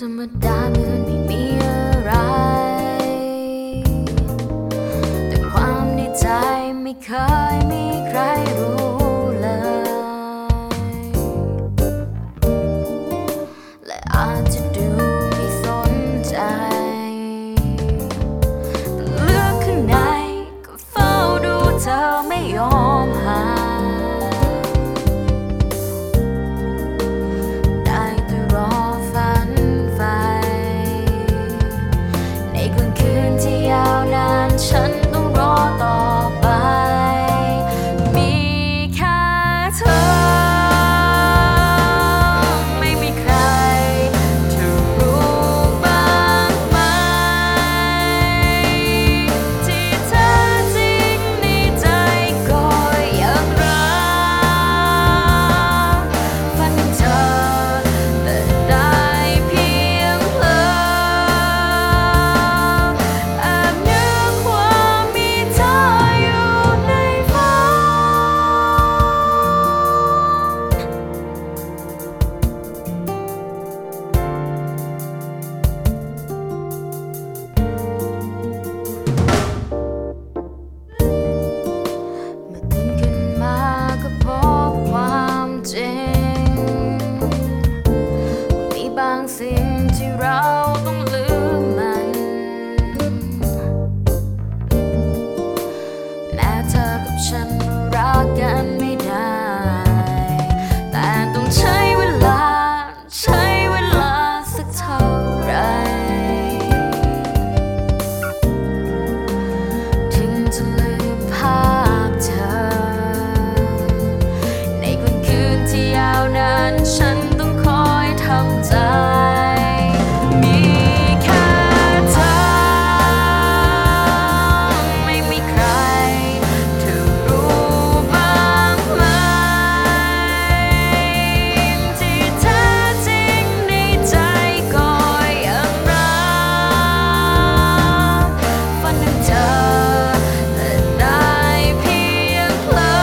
ธรรมดาเหมือนไม่มีอะไรแต่ความในใจไม่เคยมีใครรู้เลยและอาจจะดูไม่สนใจแต่ลึกข้างในก็เฝ้าดูเธอไม่ยอมห่างฉันต้องรอต่อไปมีแค่เธอไม่มีใครจะรู้บ้างไหมที่แท้จริงในใจก็ยังรักฝันถึงเธอแต่ได้เพียงเพลอบางสิ่งที่เราต้องลืมมันแม้เธอกับฉันรักกันไม่ได้แต่ต้องใช้เวลาสักเท่าไรถึงจะลืมภาพเธอในวันคืนที่ยาวนานฉันต้องคอยทำใจมีแค่เธอไม่มีใครจะรู้บ้างไหมที่แท้จริงในใจก็ยังรักฝันถึงเธอแต่ได้เพียงเพลอ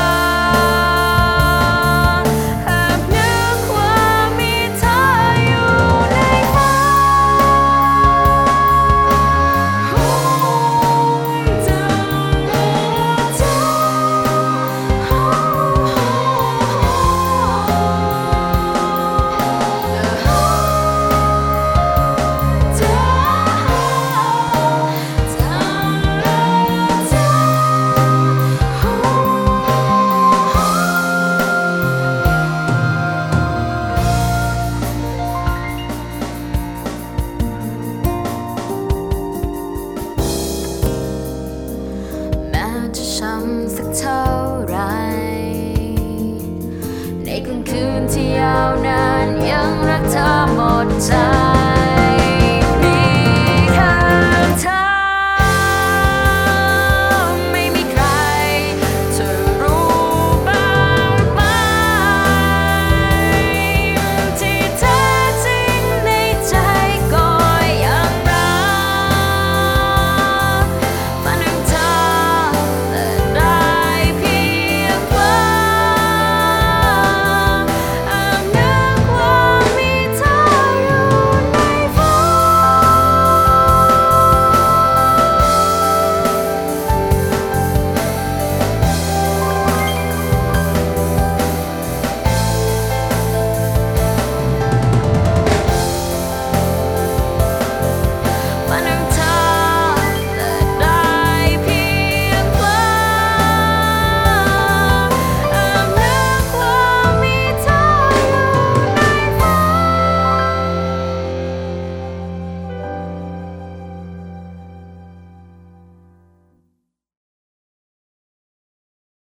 จะช้ำสักเท่าไรในคืนที่ยาวนานยังรักเธอหมดใจ